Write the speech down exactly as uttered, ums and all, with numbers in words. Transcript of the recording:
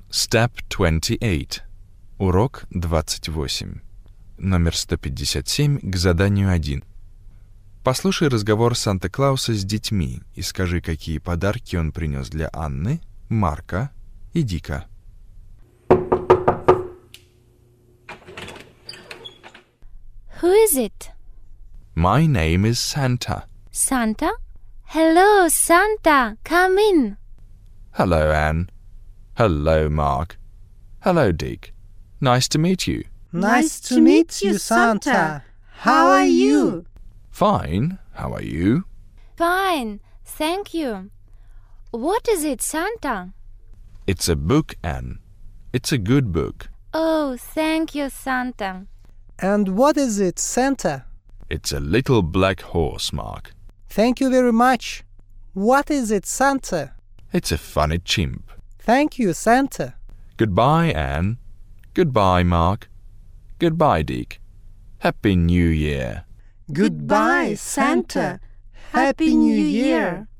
Step twenty-eight. Урок двадцать восемь. Номер сто пятьдесят семь к заданию один. Послушай разговор Санта-Клауса с детьми и скажи, какие подарки он принес для Анны, Марка и Дика. Who is it? My name is Santa. Santa? Hello, Santa. Come in. Hello, Anne. Hello, Mark. Hello, Dick. Nice to meet you. Nice to meet you, Santa. How are you? Fine. How are you? Fine, thank you. What is it, Santa? It's a book, Anne. It's a good book. Oh, thank you, Santa. And what is it, Santa? It's a little black horse, Mark. Thank you very much. What is it, Santa? It's a funny chimp. Thank you, Santa. Goodbye, Anne. Goodbye, Mark. Goodbye, Dick. Happy New Year. Goodbye, Santa. Happy New Year.